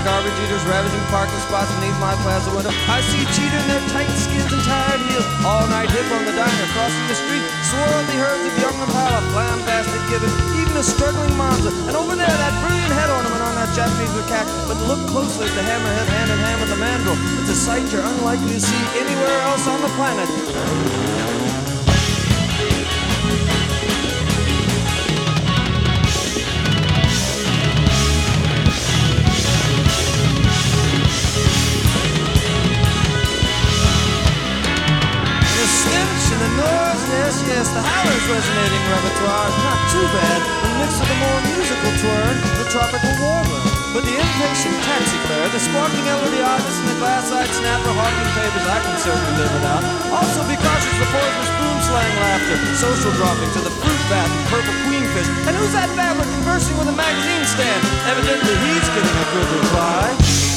garbage eaters ravaging parking spots beneath my plaza window. I see cheater in their tight skins and tired heels. All night hip on the diner, crossing the street. Swarthy herds of young Impala, flam-basted gibbon, even a struggling Monza. And over there, that brilliant head ornament on that Japanese macaque. But look closely at the hammerhead hand in hand with the mandrill. It's a sight you're unlikely to see anywhere else on the planet. Yes, the howler's resonating repertoire. Not too bad, when mixed with a more musical twirl, the tropical warbler. But the impatient taxi fare, the squawking elderly artist, and the glass-eyed snapper hawking papers I can certainly live without. Also be cautious of the poisonous spoon slang laughter, social droppings of the fruit bat and purple queenfish. And who's that babbler conversing with a magazine stand? Evidently he's getting a good reply.